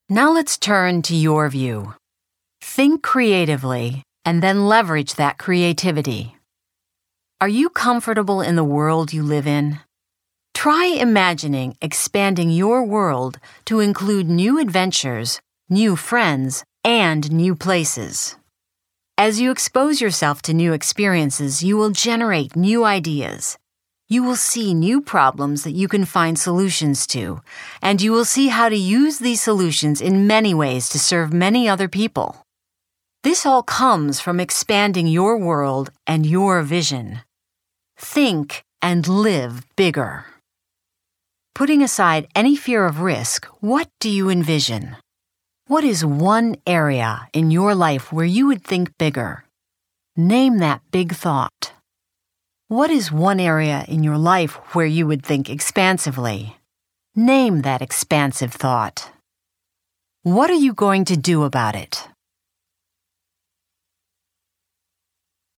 Now let's turn to your view. Think creatively and then leverage that creativity. Are you comfortable in the world you live in? Try imagining expanding your world to include new adventures, new friends, and new places. As you expose yourself to new experiences, you will generate new ideas. You will see new problems that you can find solutions to, and you will see how to use these solutions in many ways to serve many other people. This all comes from expanding your world and your vision. Think and live bigger. Putting aside any fear of risk, what do you envision? What is one area in your life where you would think bigger? Name that big thought. What is one area in your life where you would think expansively? Name that expansive thought. What are you going to do about it?